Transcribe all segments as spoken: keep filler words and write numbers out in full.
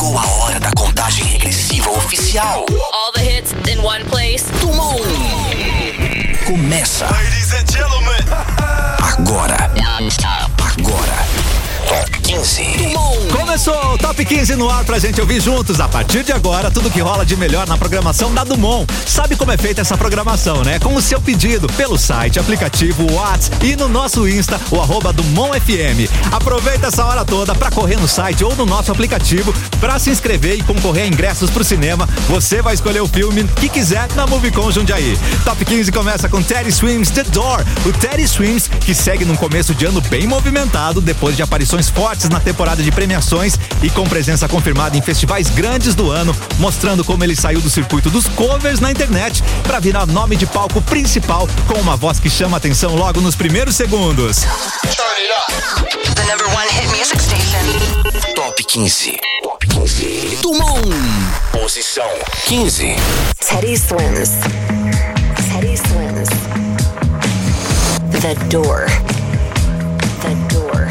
Chegou a hora da contagem regressiva oficial. All the hits in one place. Dumont. Começa. Ladies and gentlemen. Agora. Agora. Top quinze. Dumont. Começou o Top quinze no ar pra gente ouvir juntos. A partir de agora, tudo que rola de melhor na programação da Dumont. Sabe como é feita essa programação, né? Com o seu pedido pelo site, aplicativo, WhatsApp e no nosso Insta, o arroba Dumont F M. Aproveita essa hora toda pra correr no site ou no nosso aplicativo pra se inscrever e concorrer a ingressos pro cinema. Você vai escolher o filme que quiser na Movicon Jundiaí. Top quinze começa com Teddy Swims The Door. O Teddy Swims, que segue num começo de ano bem movimentado, depois de aparições fortes na temporada de premiações e com presença confirmada em festivais grandes do ano, mostrando como ele saiu do circuito dos covers na internet para virar nome de palco principal com uma voz que chama atenção logo nos primeiros segundos. The number one hit music station. Top quinze. Top quinze. Dumont. Posição quinze. Teddy Swims. Teddy Swims. The Door. The Door.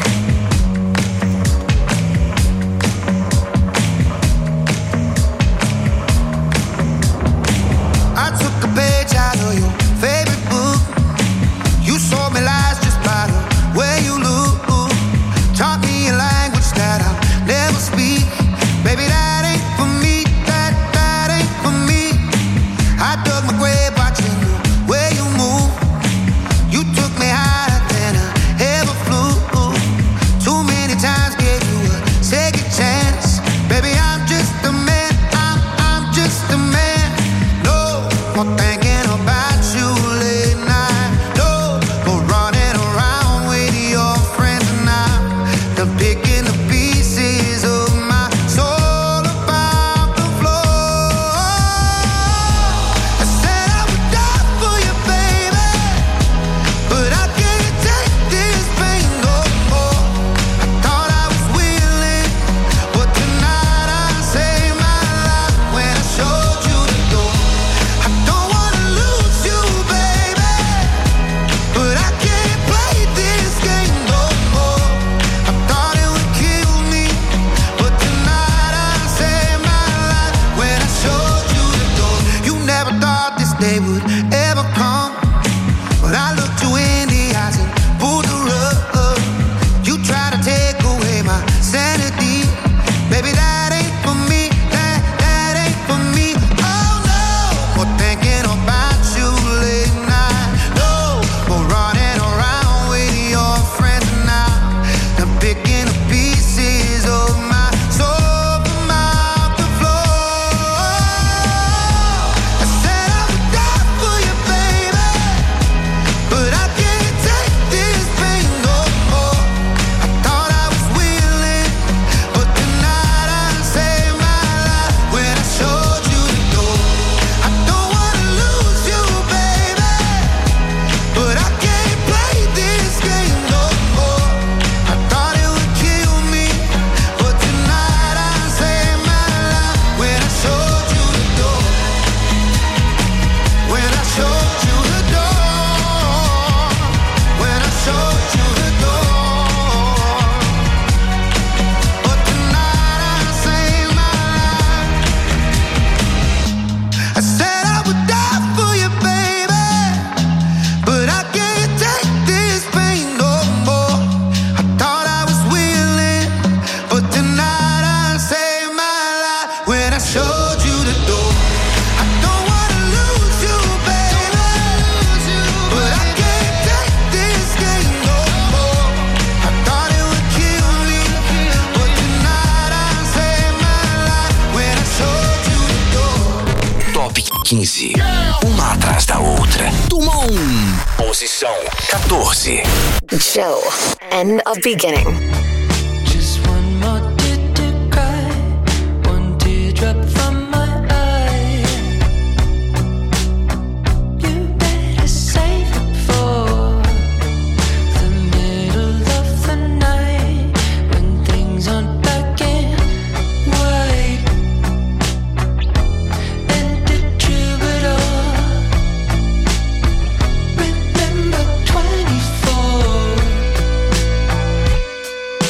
I took a page out of your favorite book. You sold me lies just by the way you look. Taught me a language that I'll never speak. Baby, that ain't for me, that, that ain't for me. I dug my grave watching the way you move. You took me higher than I ever flew. Too many times gave you a second chance. Baby, I'm just a man, I'm, I'm just a man. No more thinking about you late night. No more running around with your friends now. They're picking the pieces of my soul about the floor. I said I would die for you, baby, but I can't take this pain no more. I thought I was willing, but tonight I saved my life when I showed you the door. I don't wanna lose you, baby, but I can't play this game no more. I thought it would kill me, but tonight I saved my life when I showed you the door. You never thought this day would ever come, but I looked you in the eyes and pulled the rug. You try to take away my sanity. Baby, that ain't for me, that, that ain't for me. Oh no, more thinking about you late night. No, more running around with your friends now. I'm picking the pieces of my soul from out the floor. I said I would die for you, baby, but I can't take this pain no more. I thought I was willing, but tonight I saved my life when I showed you the door. I don't wanna lose you, baby, but I can't play this game no more. I thought it would kill me, but tonight I saved my life when I showed you the door. When I showed you the door. When I showed you the door. But tonight I saved my life. I said I would die for you, baby, but I can't take this pain no more. I thought I was willing, but tonight I saved my life when I showed you the door. I don't wanna lose you, baby, but I can't take this game no more. I thought it would kill me, but tonight I saved my life when I showed you the door. Top quinze. Uma atrás da outra. Dumont. Posição quatorze. Joe. End of beginning. Just one more tear to cry, one teardrop from my eye. You better save it for the middle of the night when things aren't black and white. And the troubadour, remember twenty-four.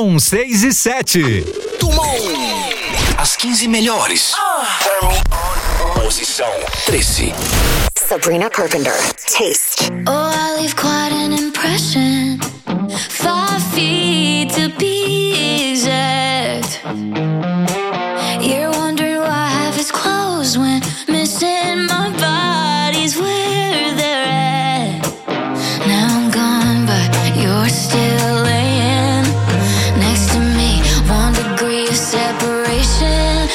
Dumont, seis e sete. Dumont. As quinze melhores. Posição treze. Sabrina Carpenter, Taste. Oh, I leave quite an impression. Five feet to be exact. You're wondering why half is closed when missing my body's where they're at. Now I'm gone, but you're still laying next to me. One degree of separation.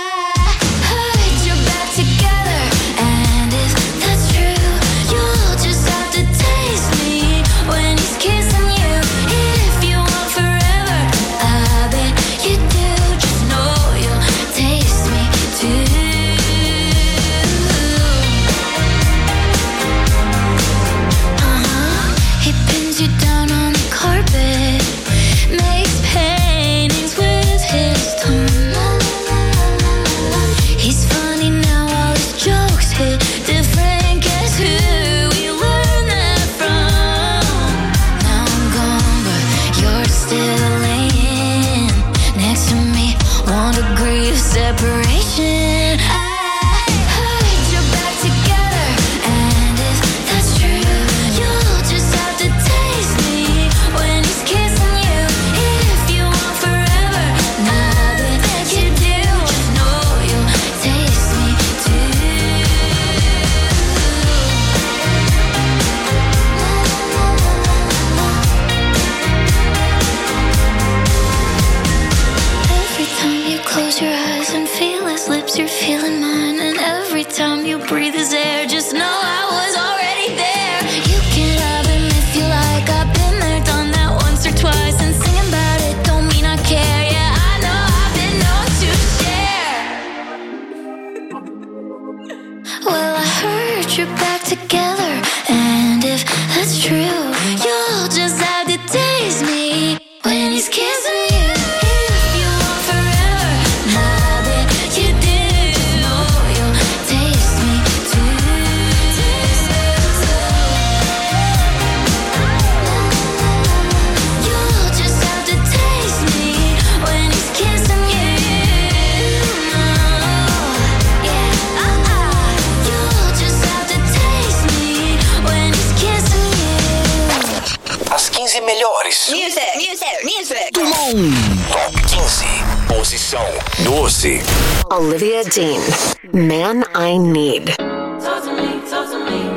Music, music, music. Dumont. Top quinze. Posição doze. Olivia Dean, Man I Need. Talk to me, talk to me.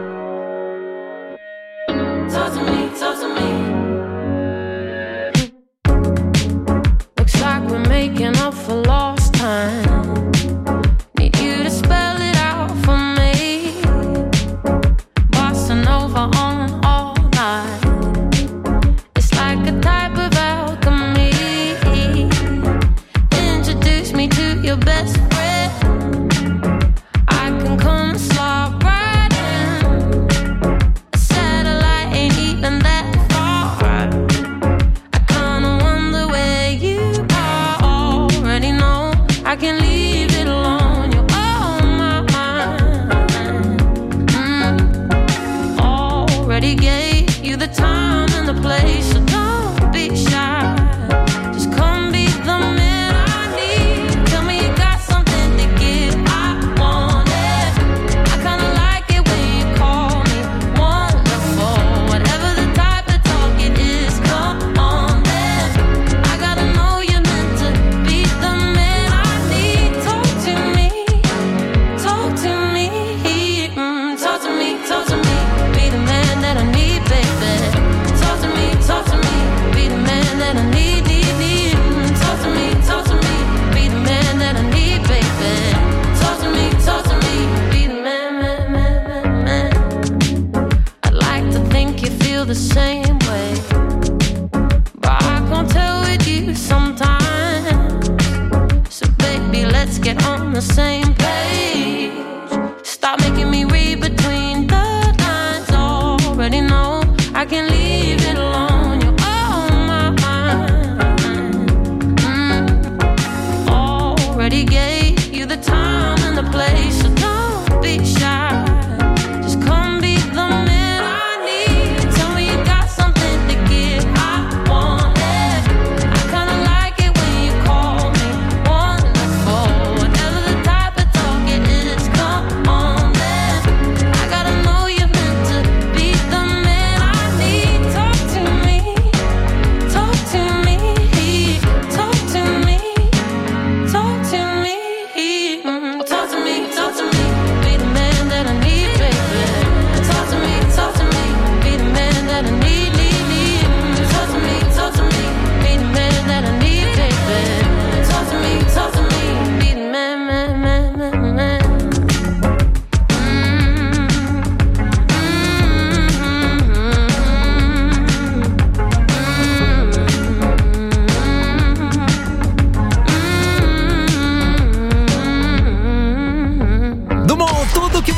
Talk to me, talk to me. Looks like we're making up for lost time. Need you to spell it out for me. Bossa Nova on all night. It's like a type of alchemy. Introduce me to your best friend. I can come and slide right in. A satellite ain't even that far. I kinda wonder where you are. Already know I can leave it alone. You're on my mind. mm. Already gave you the time and the place, so don't be shy. Just come be the man I need. Tell me you got something to give. I want it. I kinda like it when you call me wonderful. Whatever the type of talk it is, come on then. I gotta know you're meant to be the man I need.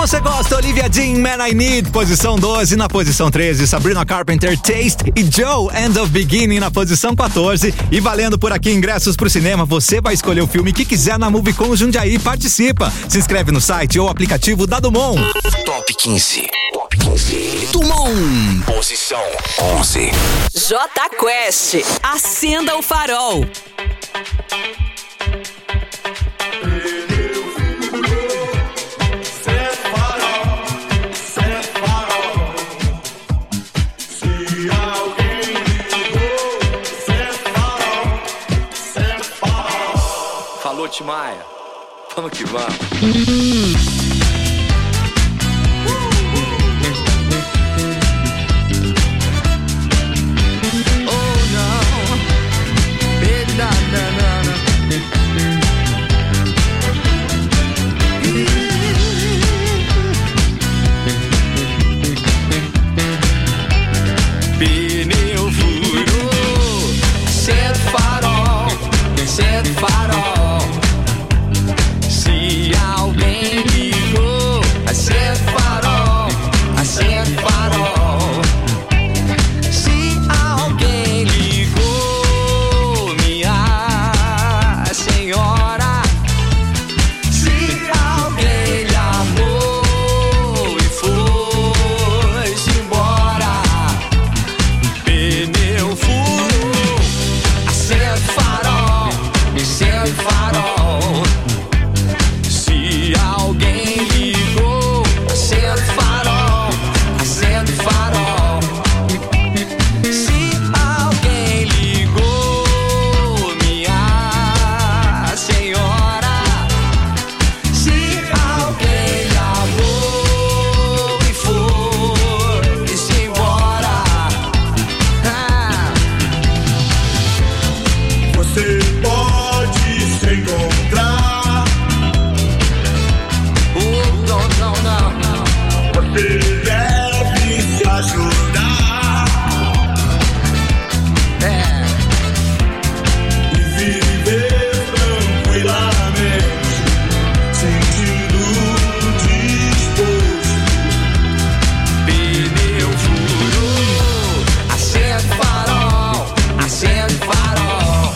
você gosta, Olivia Dean, Man I Need, posição doze. Na posição treze, Sabrina Carpenter, Taste. E Joe, End of Beginning, na posição quatorze. E valendo por aqui ingressos pro cinema, você vai escolher o filme que quiser na Movicon Jundiaí. Participa. Se inscreve no site ou aplicativo da Dumont. Top quinze. Top quinze. Dumont. Posição onze. J Quest. Acenda o farol. Falou, Timaya. Vamos que vamos. Pneu furou, acende o farol, acende o farol. Se alguém ligou, acende o farol, acende o farol. Se alguém ligou, minha senhora. Se alguém lhe amou e foi-se embora. Pneu furou, acende o farol, acende o farol. Se alguém ligou, acende o farol, acende o farol. Se alguém ligou, minha senhora. Se alguém lhe amou e foi-se embora. Ah. Você pode se encontrar. Oh, não, não, não, não. Você deve se ajudar É. e viver tranquilamente, sentindo disposto. Pneu furou, acende o farol, acende o farol.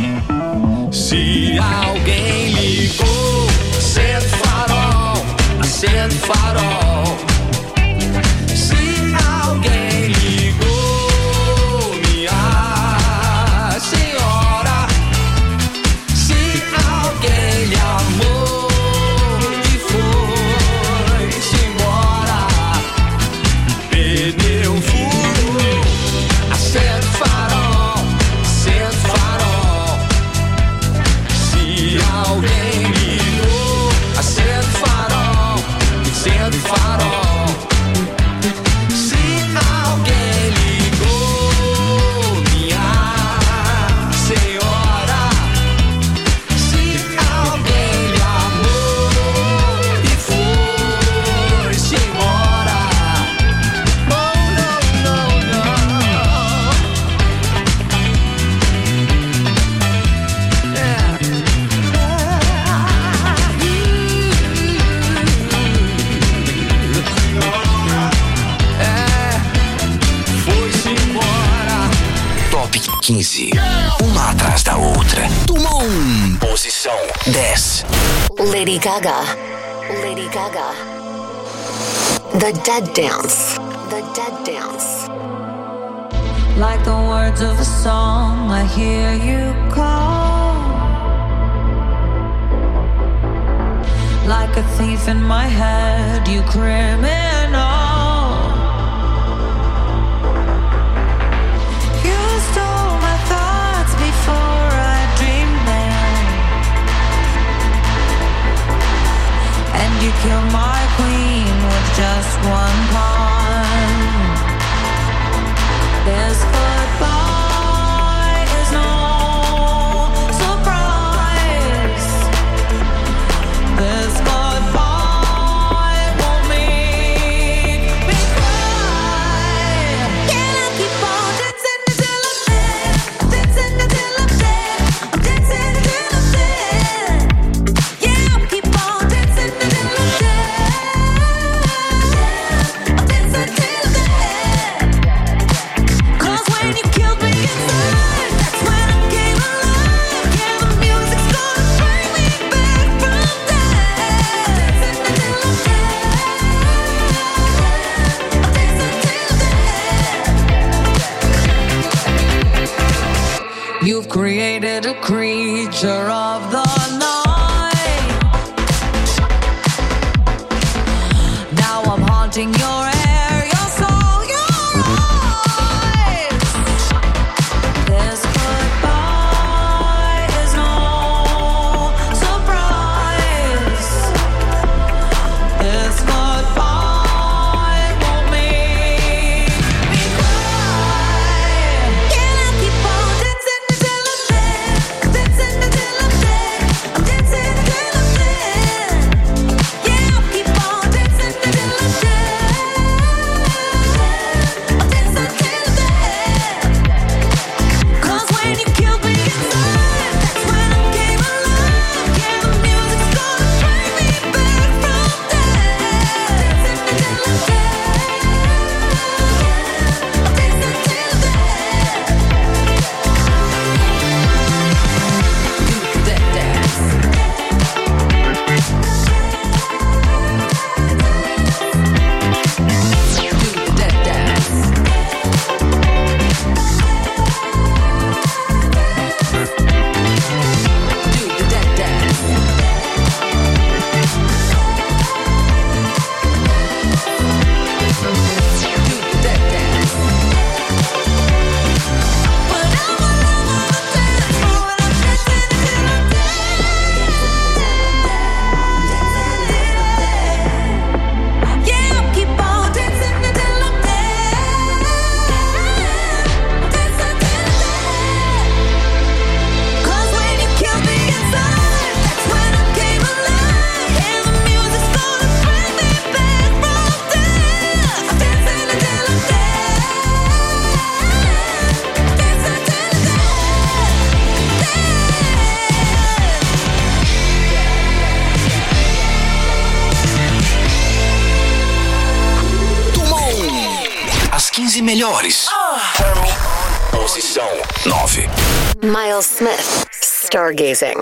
Se alguém ligou, acende o farol, acende o farol. Se alguém ligou, minha senhora. Se alguém lhe amou e foi-se embora. Pneu furou, acende o farol, acende o farol. Se alguém ligou, acende o farol, acende o farol. Se alguém ligou, minha senhora. Se alguém lhe amou e foi-se embora. Oh, não, não, não. É, foi-se embora. Top quinze. Uma atrás da outra. Dumont. Posição dez. Lady Gaga. Lady Gaga. The Dead Dance. The Dead Dance. Like the words of a song, I hear you call. Like a thief in my head, you criminal. You stole my thoughts before I dreamed them, and you killed my queen with just one pawn. This goodbye is no surprise. This goodbye won't mean a creature of the night. Now I'm haunting your hair, your soul, your eyes. This goodbye is no surprise. This goodbye won't make me cry. Can I keep on dancing until I'm dead? Dancing until I'm dead. I'm dancing until I'm dead. Yeah, I'll keep on dancing until I'm dead. I'm dancing until I'm dead. 'Cause when you killed me inside, that's when I came alive. Yeah, the music's gonna bring me back from death. Dancing until I'm dead. I'm dancing until I'm dead. Do that dance. Do that dance. Do that dance. Do that dance. But I'm all over the dance floor and I'm dancing until I'm dead. Yeah, I'll keep on dancing until I'm dead. Dancing until I'm dead. 'Cause when you killed me inside, that's when I came alive. And the music's gonna bring me back from death. I'm dancing until I'm dead. Dancing until I'm Dumont. As quinze melhores. Posição nove. Miles Smith, Stargazing.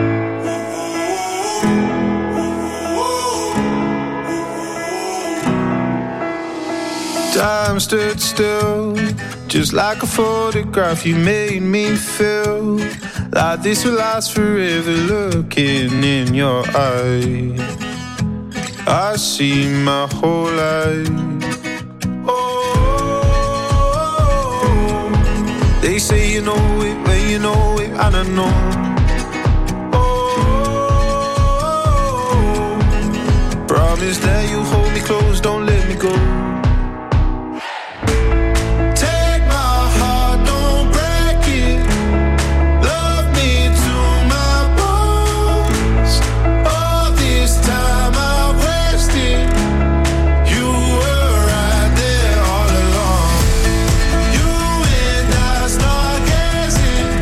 Time stood still, just like a photograph. You made me feel like this will last forever. Looking in your eyes, I see my whole life. Oh, they say you know it when you know it, and I know. Oh, promise that you hold me close, don't let me go. Take my heart, don't break it. Love me to my bones. All this time I wasted, you were right there all along. You and I stargazing,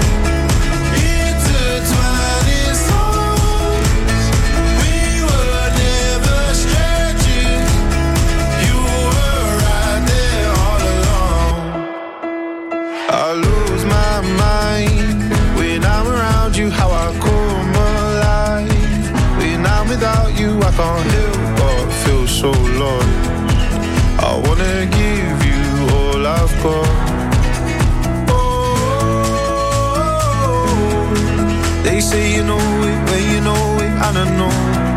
intertwining souls. We were never strangers. You were right there all along. I lose my mind when I'm around you. How I come alive when I'm without you. I can't help but feel so lost. I wanna give you all I've got. Oh, they say you know it when you know it, and I know.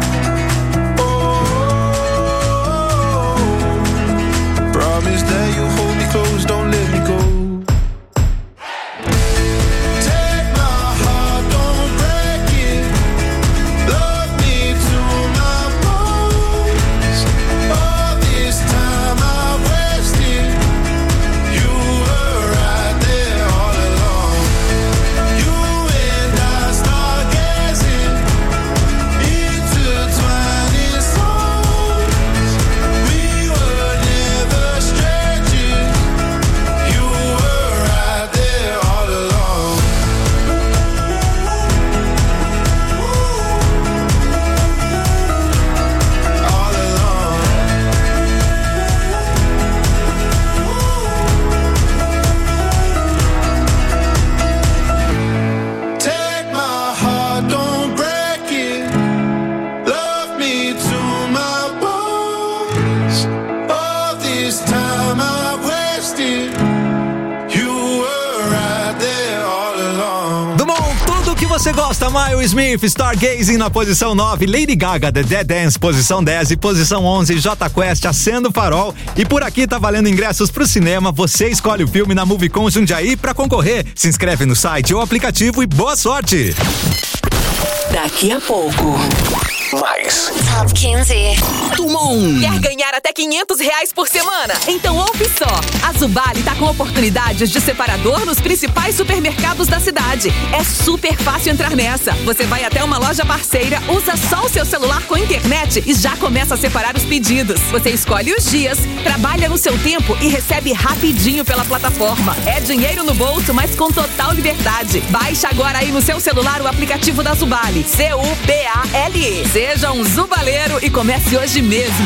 Oh, promise that you hold me close, don't let me go. Take my heart, don't break it. Love me to my bones. All this time I wasted, you were right there all along. You and I stargazing, intertwining souls. We were never strangers. que você gosta, Miles Smith, Stargazing na posição nove, Lady Gaga, The Dead Dance, posição dez e posição onze, Jota Quest, Acenda o Farol. E por aqui tá valendo ingressos pro cinema, você escolhe o filme na Movicon Jundiaí pra concorrer. Se inscreve no site ou aplicativo e boa sorte! Daqui a pouco. Mais. Top quinze. Tumon. Quer ganhar até quinhentos reais por semana? Então ouve só. A Zubali tá com oportunidades de separador nos principais supermercados da cidade. É super fácil entrar nessa. Você vai até uma loja parceira, usa só o seu celular com internet e já começa a separar os pedidos. Você escolhe os dias, trabalha no seu tempo e recebe rapidinho pela plataforma. É dinheiro no bolso, mas com total liberdade. Baixa agora aí no seu celular o aplicativo da Zubali. C U B A L E. Seja um zubaleiro e comece hoje mesmo.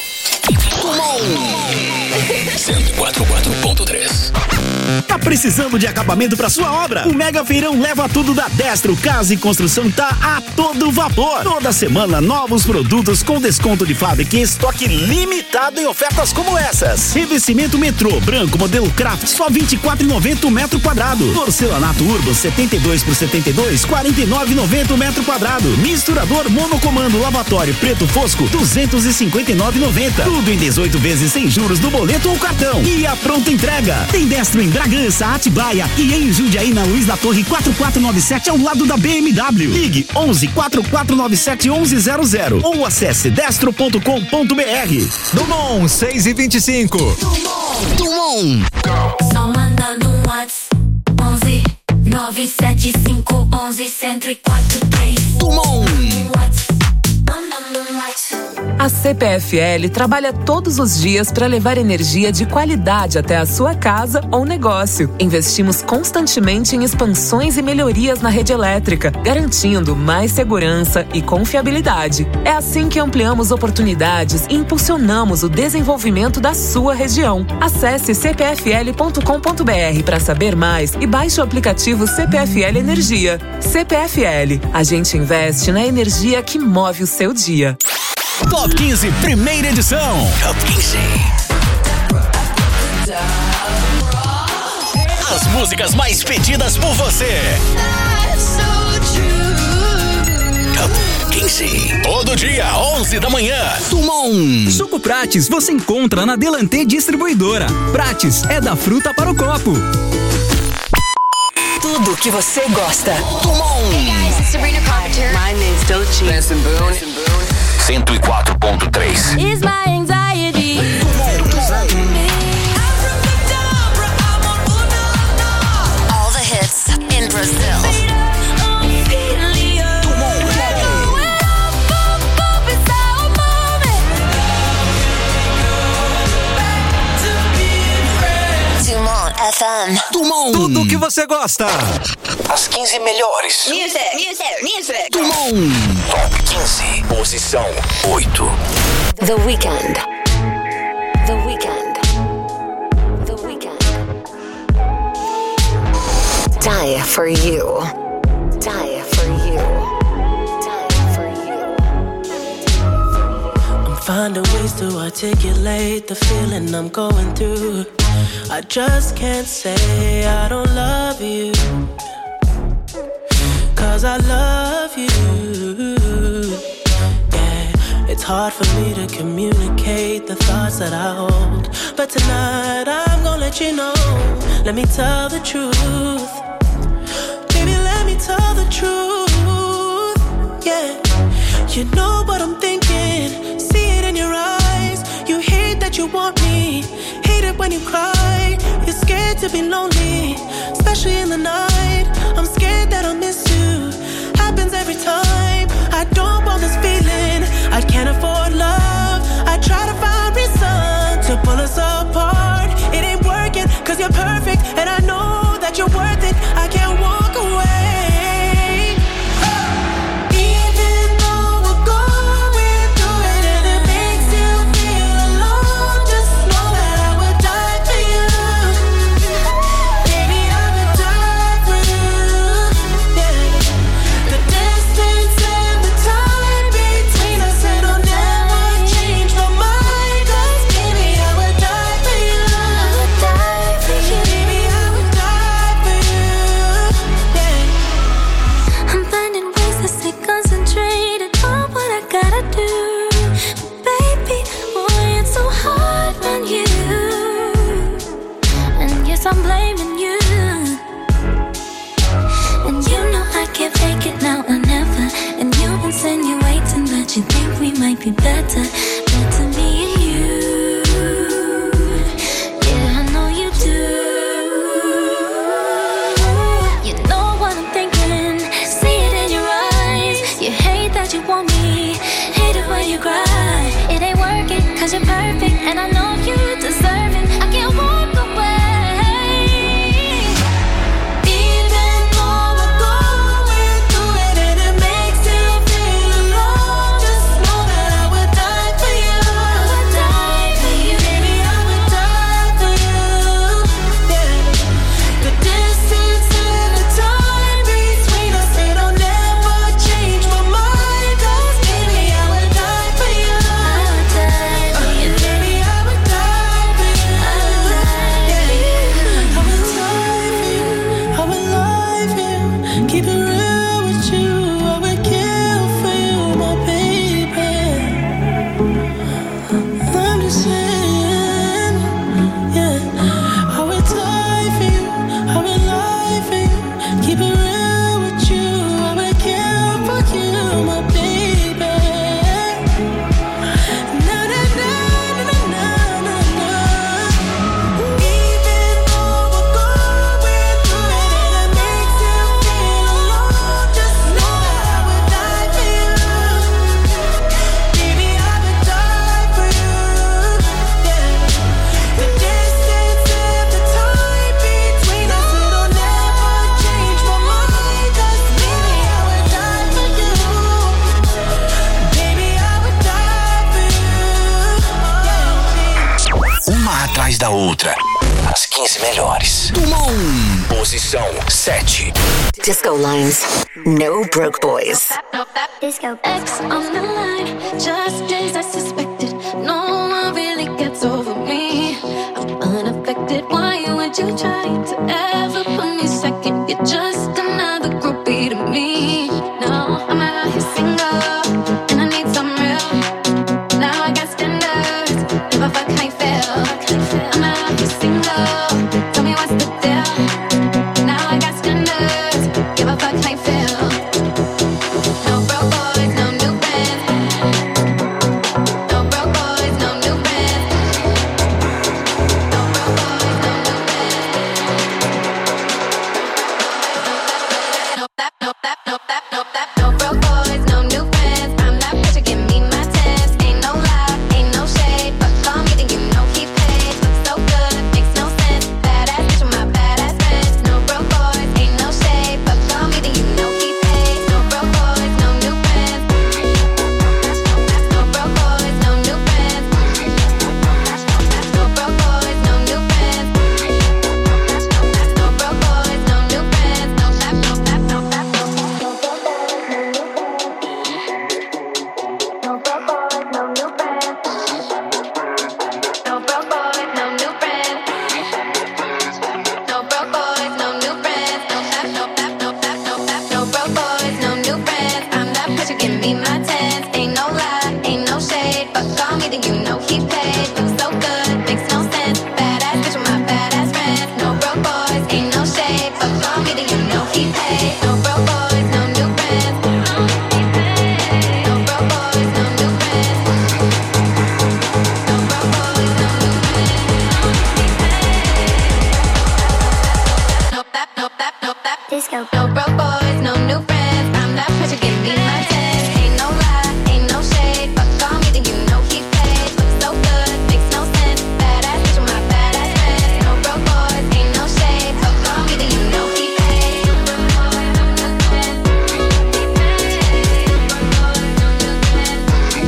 cento e quatro ponto três. Tá precisando de acabamento para sua obra? O Mega Feirão Leva Tudo da Destro Casa e Construção tá a todo vapor. Toda semana, novos produtos com desconto de fábrica e estoque limitado em ofertas como essas. Revestimento Metrô branco modelo Craft, só vinte e quatro reais e noventa centavos o metro quadrado. Porcelanato Urban setenta e dois por setenta e dois, quarenta e nove reais e noventa centavos o metro quadrado. Misturador monocomando lavatório preto fosco, duzentos e cinquenta e nove reais e noventa centavos. Tudo em dezoito vezes sem juros no boleto ou cartão. E a pronta entrega. Tem Destro em Bragança, Atibaia e em Jundiaí na Luiz da Torre quatro quatro nove sete ao lado da B M W. Ligue onze, quatro quatro nove sete, onze zero zero ou acesse destro ponto com ponto b r. Dumont, seis e vinte e cinco. Tumon. Só mandando um WhatsApp. onze, nove sete cinco, onze, cento e quatro, três. Tumon. A C P F L trabalha todos os dias para levar energia de qualidade até a sua casa ou negócio. Investimos constantemente em expansões e melhorias na rede elétrica, garantindo mais segurança e confiabilidade. É assim que ampliamos oportunidades e impulsionamos o desenvolvimento da sua região. Acesse c p f l ponto com ponto b r para saber mais e baixe o aplicativo C P F L Energia. C P F L, a gente investe na energia que move o seu dia. Top quinze, primeira edição. Top quinze. As músicas mais pedidas por você. Top quinze. Todo dia, onze da manhã. Tumon. Suco Prates você encontra na Delantê Distribuidora. Prates é da fruta para o copo. Tudo que você gosta. Tumon. Hey guys, it's Sabrina Carpenter. My name's Doechii. Benson Boone. cento e quatro ponto três. Is my anxiety. All the hits in Brazil. Dumont F M. Tumon. Tudo que você gosta. As quinze melhores. Music, music, music. Tumon. Top quinze. Posição oito. The Weeknd. The Weeknd. The Weeknd. Die for you. Die for you. Die for you. I'm finding ways to articulate the feeling I'm going through. I just can't say I don't love you, 'cause I love you. Yeah, it's hard for me to communicate the thoughts that I hold, but tonight I'm gonna let you know. Let me tell the truth. Baby, let me tell the truth. Yeah, you know what I'm thinking. See it in your eyes. You hate that you want me. Hate it when you cry. You're scared to be lonely, especially in the night. I'm scared that I'll miss you. Happens every time. I don't want this feeling. I can't afford love. I try to find reason to pull us apart. It ain't working 'cause you're perfect, and I know that you're worth it. I can't walk away. and I know you deserve it. I can't walk away. Even though we're going through it and it makes you feel alone, just know that I would die for you. I would die for you, baby. I would die for you. Yeah, the distance and the time between us, it'll never change my mind. 'Cause baby, I would die for you. I would die for you, baby. I would die for you. I would die for you. I would die for you. I would lie for you. Keep it real with you. I would kill for you, my baby. I'm just saying, yeah. I would die for you. I would lie for you. Keep it real with you. I would kill for you, my baby. Na na na na na na na. Even though we're going through it and it makes you feel alone, just know that I would die for you. Baby, I would die for you. Yeah, the distance and the time between us, it'll never change my mind. 'Cause baby, I would die for you. Baby, I would die for you. Uma atrás da outra. As quinze melhores. Número um. Posição sete. Disco Lines. No Broke Boys. Disco X on the line, just as I suspected. No one really gets over me. I'm unaffected. Why would you try to ever put me second? You're just another groupie to me. No, I'm out here single, and I need some real. Now I got standards. Give a fuck how you feel. I'm out here single. Tell me what's the deal. Now I got standards. Give a fuck how you feel. No broke boys, no new friends. No broke boys, no new friends. No broke boys, no new friends. No that, no that, no that, no that. No broke boys, no new friends. I'm not pressure, give me my tens. Ain't no lie, ain't no shade. But call me, then you know he paid. Looks so good, makes no sense. Badass bitch with my badass friends. No broke boys, ain't no shade. But call me, then you know he paid. No broke boys, no new friends. No broke boys, no new friends. No broke boys, no new friends. No broke boys, no new friends. No that, no that, no that, no that. No broke boys, no new friends. No broke boys, no new friends. No broke boys, no new friends. No that, no that, no that, no that. No broke boys, no new friends. I'm that pressure, give me my tens. Ain't no lie, ain't no shade. But call me, then you know he paid. Looks so good, makes no sense. Badass bitch with my badass friends. No broke boys, ain't no shade. But call me, then you know he paid. No broke boys, no new friends. No broke boys, no new friends. No broke boys, no new friends. No that, no that, no that. Disco. No broke boys, no new friends. I'm that pressure, give me my tens. Ain't no lie, ain't no shade. But call me, then you know he paid. Looks so good, makes no sense. Badass bitch with my badass friends. No broke boys, ain't no shade. But call me, then you know he paid. No broke boys, no new friends. No broke boys, no new friends. No broke boys, no new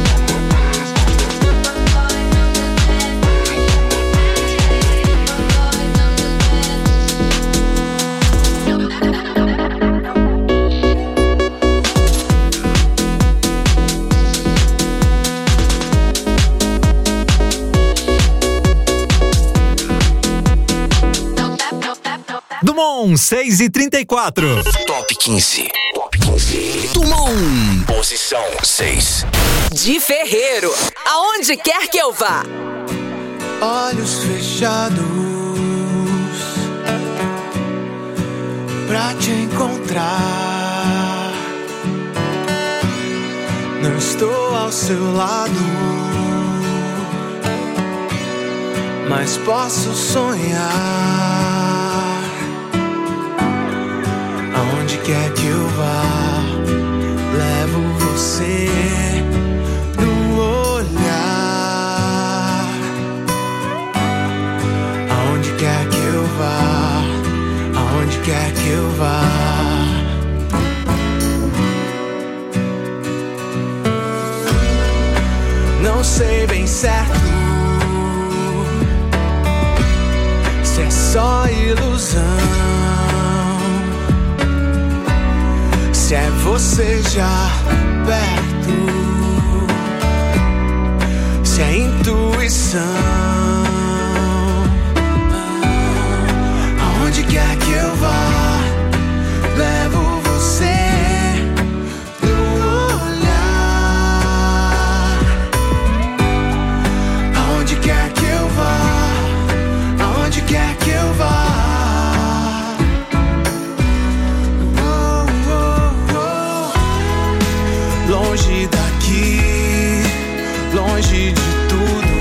Dumont, seis e trinta e quatro. Top quinze. Top quinze. Número um. Posição seis. De Ferreiro, aonde quer que eu vá. Olhos fechados pra te encontrar. Não estou ao seu lado, mas posso sonhar. Aonde quer que eu vá, levo você no olhar. bem certo se é só ilusão, se é você já perto, se é intuição. Aonde quer que eu vá, levo você no olhar. Aonde quer que eu vá, aonde quer que eu vá. Oh, oh, oh. Longe daqui, longe de tudo,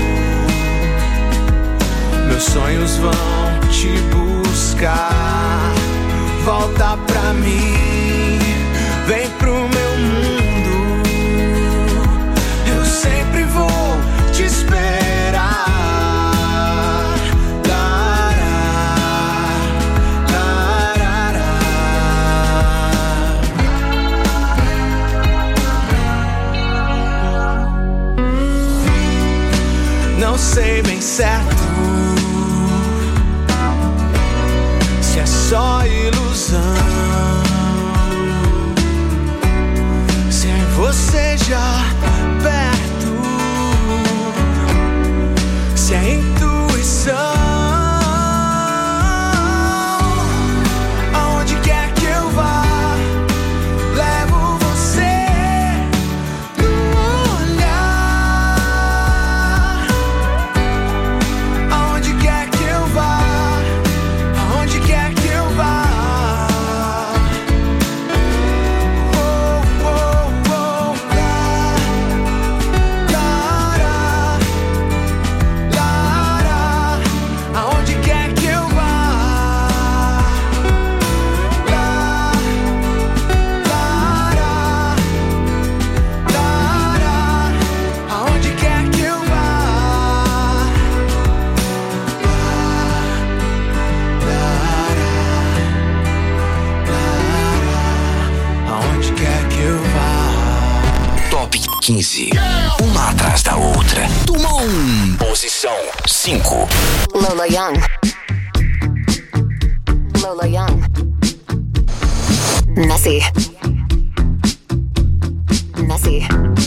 meus sonhos vão te buscar. Volta pra mim, vem pro meu mundo, eu sempre vou te esperar. Lará, larará. Não sei bem certo se é só ilusão, se é você já perto, se é intuição. Aonde quer que eu vá, levo você no olhar. Aonde quer que eu vá, aonde quer que eu vá. Oh, oh, oh, lá, lará, lará. Aonde quer que eu vá, lá, lará, lará. Aonde quer que eu vá, aonde quer que eu vá. Top quinze. Uma atrás da outra. Tumon. Posição cinco. Lola Young. Lola Young. Messy. Messy.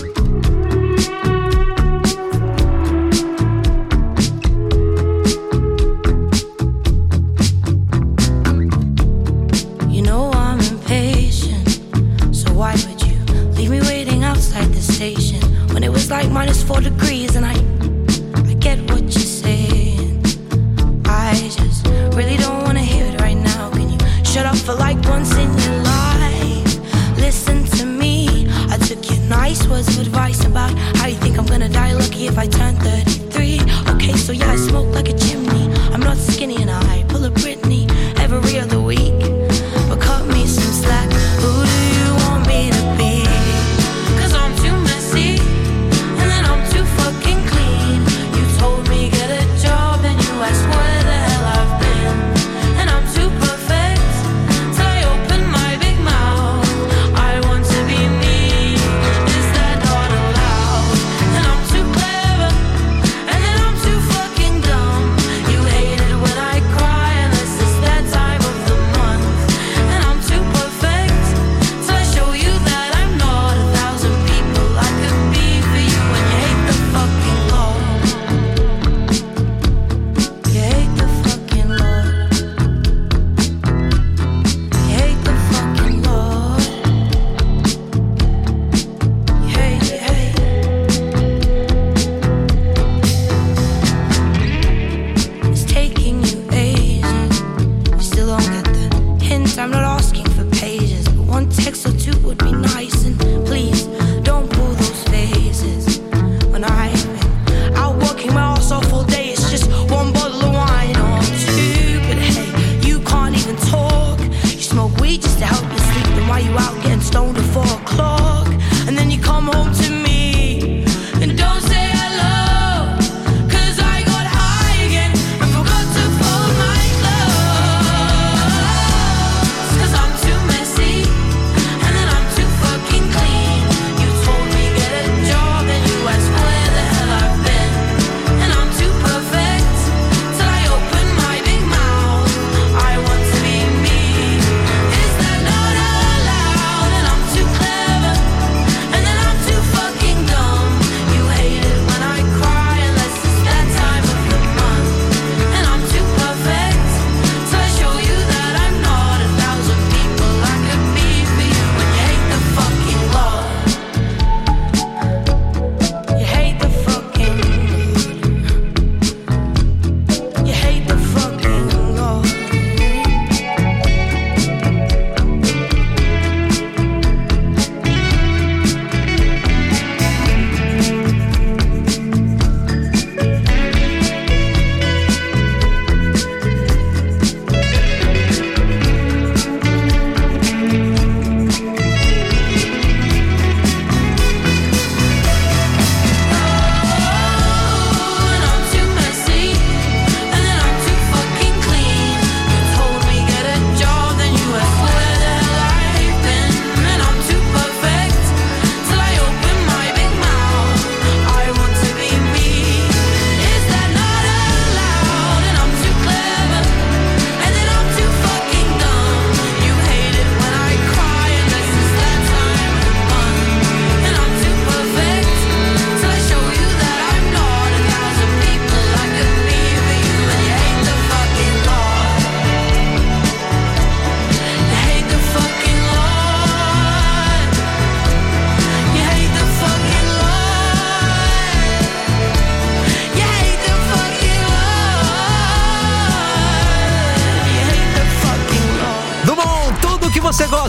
You know I'm impatient, so why would you leave me waiting outside the station when it was like minus four degrees? And I, I get what you're saying. I just really don't wanna hear it right now. Can you shut up for like once in your life? Listen to me. I took your nice words of advice about how you think I'm gonna die lucky if I turn thirty-three. Okay, so yeah, I smoke like a chimney. I'm not skinny and I pull a Britney every other week. But cut me some slack. Who do you want me to be? 'Cause I'm too messy, and then I'm too fucking clean. You told me get a job, and you asked where the hell I've been. And I'm too perfect, so I open my big mouth. I want to be me, is that not allowed? And I'm too clever,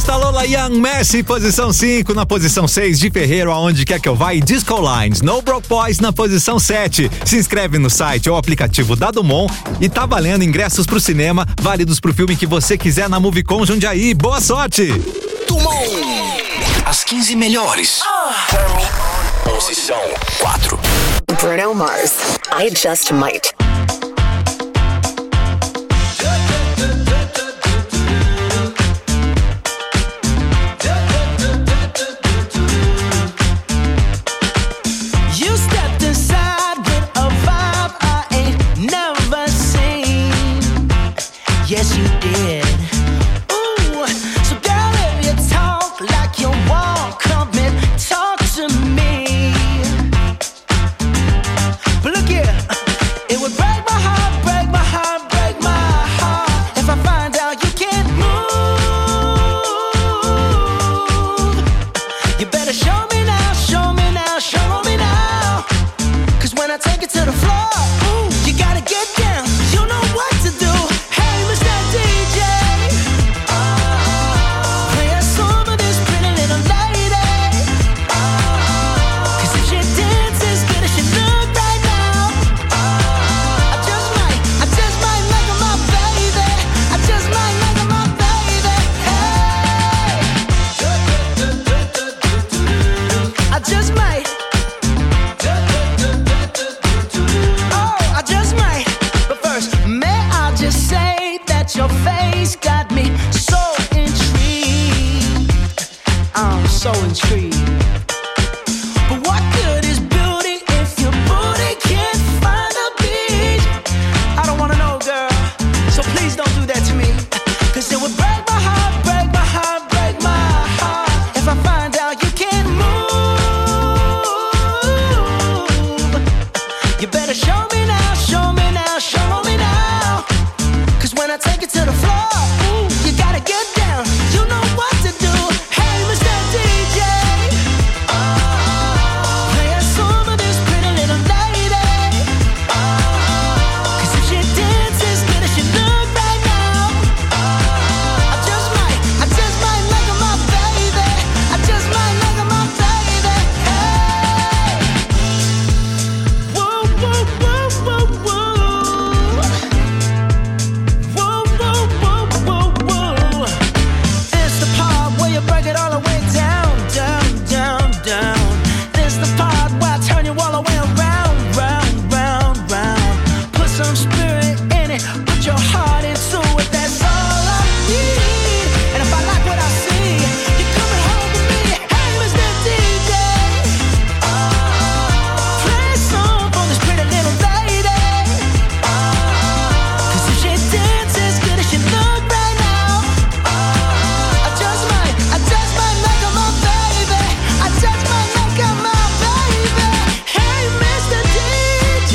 Artista Lola Young, Messi, posição cinco. Na posição seis, de Ferreiro, Aonde Quer Que Eu Vá, e Disco Lines. No Broke Boys na posição sete. Se inscreve no site ou aplicativo da Dumont e tá valendo ingressos pro cinema, válidos pro filme que você quiser na Movicon Jundiaí. Boa sorte! Dumont. As quinze melhores. Posição quatro. Bruno Mars, I Just Might. You stepped inside with a vibe I ain't never seen. Yes, you did. Ooh, so girl, if you talk like you walk, come and talk to me. But look here, it would break my heart, break my heart, break my heart if I find out you can't move. You better show me now, show me now, show me now. Cause when I take it to the floor, ooh, you gotta get down. You know what to do. Hey, Mister D J, play a song for this pretty little lady. Cause if she dances good as she look right now, I just might, I just might make her my baby. I just might make her my baby. Hey, I just might. Oh, I just might. But first, may I just say that your face got me so intrigued. I'm so intrigued. But what good is beauty if your booty can't find a beach? I don't wanna know, girl. So please don't do that to me. Cause it would break my heart, break my heart, break my heart if I find out you can't move. You better show me now, show me now, show me now. Cause when I take it to the floor, ooh, you gotta get down. You know what to do. Hey, Mister D J, play a song for this pretty little lady. Cause if she dances good as she look right now, I just might, I just might make her my baby. I just might make her my baby. Hey, whoa, whoa, whoa, whoa, whoa. Whoa, whoa, whoa, whoa, whoa. It's the part where you break it all the way down, down, down, down. This the part where I turn you all the way around, round, round, round. Put some spirit in it, put your heart into it. That's all I need. And if I like what I see, you're coming home with me. Hey, Mister D J, play a song for this pretty little lady. Cause if she dances good as she look right now, I just might, I just might make her my baby. I just might make her my baby. Hey, Mister D J,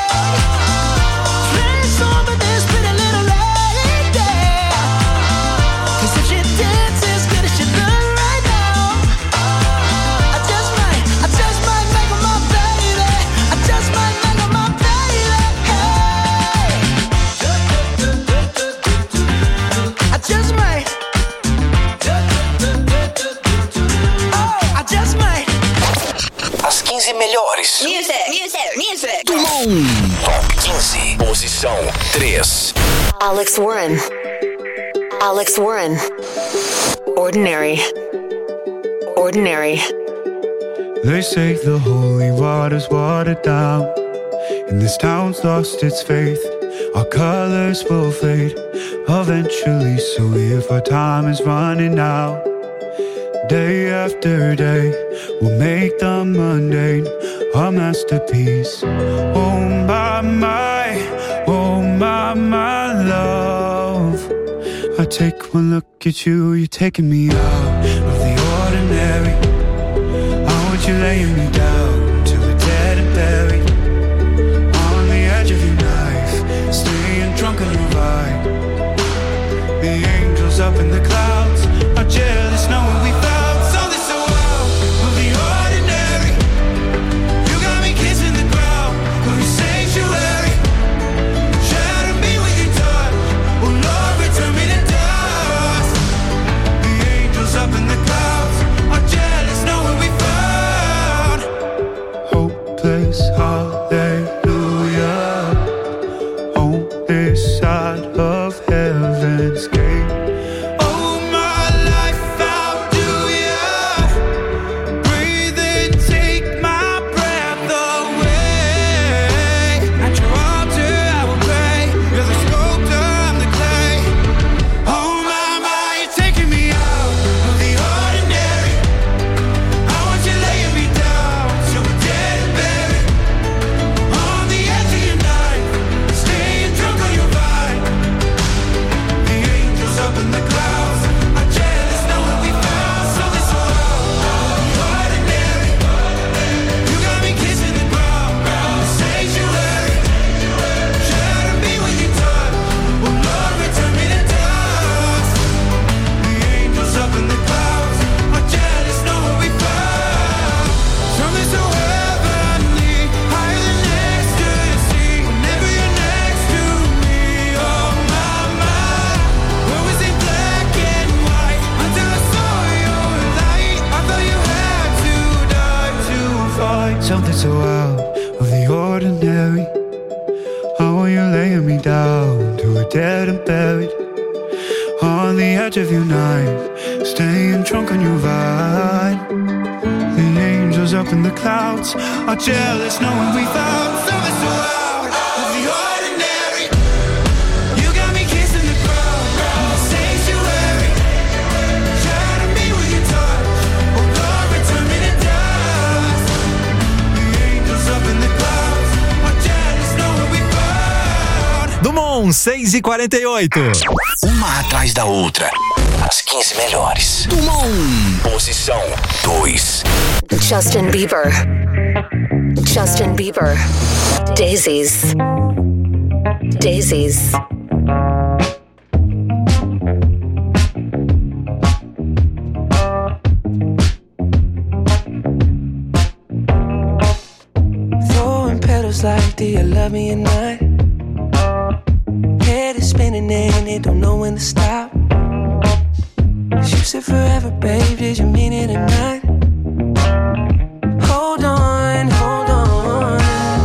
play a song for this pretty little lady. Cause if she dances good as she look right now, I just might, I just might make her my baby. I just might make her my baby. Hey, I just might. Oh, I just might. As quinze melhores. Music, music, music. Dumont. Top quinze. Posição três. Alex Warren. Alex Warren. Ordinary. Ordinary. They say the holy water's watered down, and this town's lost its faith. Our colors will fade eventually, so if our time is running out, day after day, we'll make the mundane a masterpiece. Oh my, my, oh my, my love. I take one look at you, you're taking me out of the ordinary. I want you laying me down till we're dead and buried, on the edge of your knife, staying drunk on your vibe. The angels up in the clouds are jealous knowing we found something so wild of the ordinary. You got me kissing the ground of your sanctuary. Shatter me with your touch, oh Lord, return me to dust. The angels something so out of the ordinary. I want you laying me down to a dead and buried on the edge of your night, staying drunk on your vine. The angels up in the clouds are jealous knowing we found something so out of the ordinary. You got me kissing the ground, the sanctuary. Shatter me with your touch, oh Lord, return me to dust. The angels up in the clouds are jealous knowing we found. Dumont, seis e quarenta e oito. Uma atrás da outra. As quinze melhores. Dumont. Posição dois. Justin Bieber. Justin Bieber. Daisies. Daisies. Throwing petals like, do you love me or not? Head is spinning and it don't know when to stop. You said forever, babe, did you mean it or not? Hold on, hold on.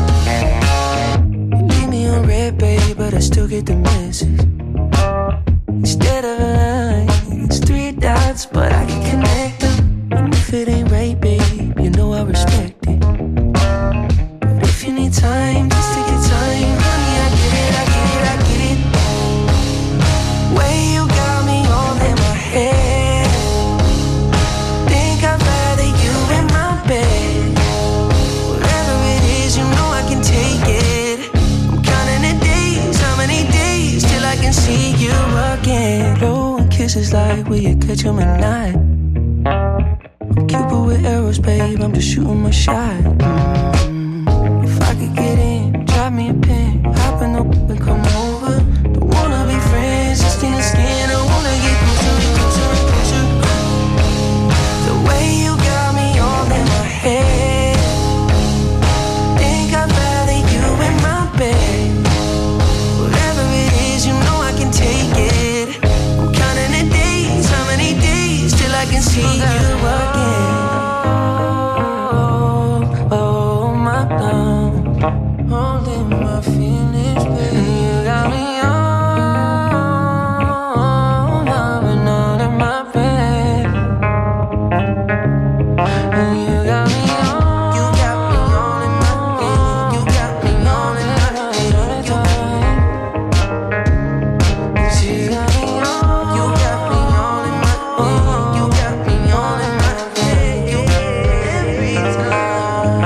You leave me on red, babe, but I still get the message. Instead of a line, it's three dots, but I can connect them. And if it ain't right, babe, you know I respect it. But if you need time, just take your time, honey, I get it, I get it, I get it. Way you got me all in my head. Think I'd rather you in my bed. Whatever it is, you know I can take it. I'm counting the days, how many days till I can see you again. Blowing kisses like, will you catch 'em at night? I'm Cupid with arrows, babe, I'm just shooting my shot. Mm. If I could get in, drop me a pin, hop in up and come over. Don't wanna be friends, just in the skin, I wanna get closer, closer, closer. The way you got me all in my head. Think I'd rather you in my bed. Whatever it is, you know I can take it. I'm counting the days, how many days till I can see you again. Oh, oh my God, holding my feelings, baby. You got me all, loving all in my bed. You got me all, you got me all in my bed. You got me all in my bed. You got me all, you got me all in my bed. You got me all in my bed. You every time.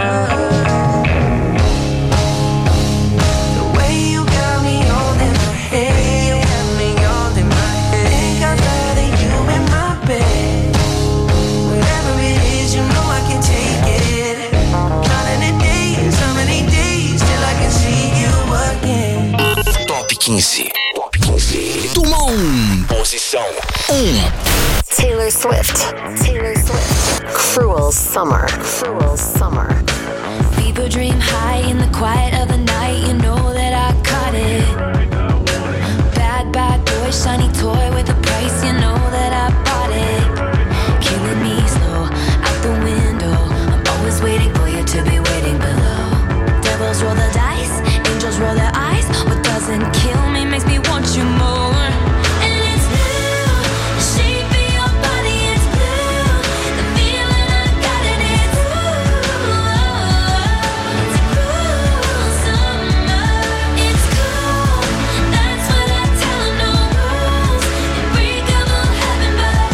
The way you got me all in my head. You got me all in my head. Think I'd rather you in my bed. Whatever it is, you know I can take it. Counting the days, how many days till I can see you again. Top quinze. Top quinze. Dumont. Posição um. Taylor Swift. Taylor Swift. Cruel Summer. Cruel Summer. People dream high in the quiet of the night. You know that I caught it. Bad, bad boy, shiny toy with a price. You know that I bought it. Killing me slow, out the window. I'm always waiting for you to be waiting below. Devils roll the dice, angels roll their eyes. What doesn't kill me makes me want you more. And it's blue, the shape of your body is blue. The feeling I got in it, ooh, it's a cruel summer. It's cool, that's what I tell 'em, no rules. Unbreakable heaven, but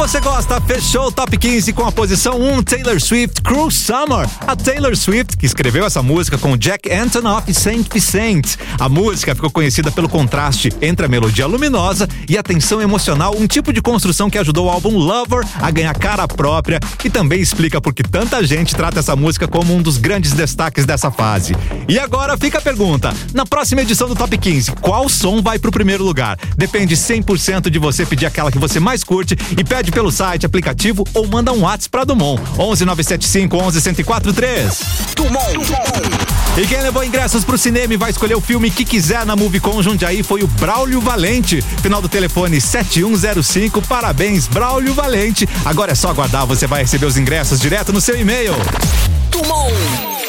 você gosta, fechou o Top quinze com a posição um, Taylor Swift, Cruel Summer. A Taylor Swift, que escreveu essa música com Jack Antonoff e Saint Vincent. A música ficou conhecida pelo contraste entre a melodia luminosa e a tensão emocional, um tipo de construção que ajudou o álbum Lover a ganhar cara própria e também explica por que tanta gente trata essa música como um dos grandes destaques dessa fase. E agora fica a pergunta, na próxima edição do Top quinze, qual som vai pro primeiro lugar? Depende cem por cento de você pedir aquela que você mais curte e pede pelo site, aplicativo ou manda um WhatsApp pra Dumont, onze nove sete cinco, onze, um zero quatro três. Dumont. Dumont. E quem levou ingressos pro cinema e vai escolher o filme que quiser na Movicon Jundiaí foi o Braulio Valente. Final do telefone sete um zero cinco. Parabéns, Braulio Valente. Agora é só aguardar, você vai receber os ingressos direto no seu e-mail. Dumont.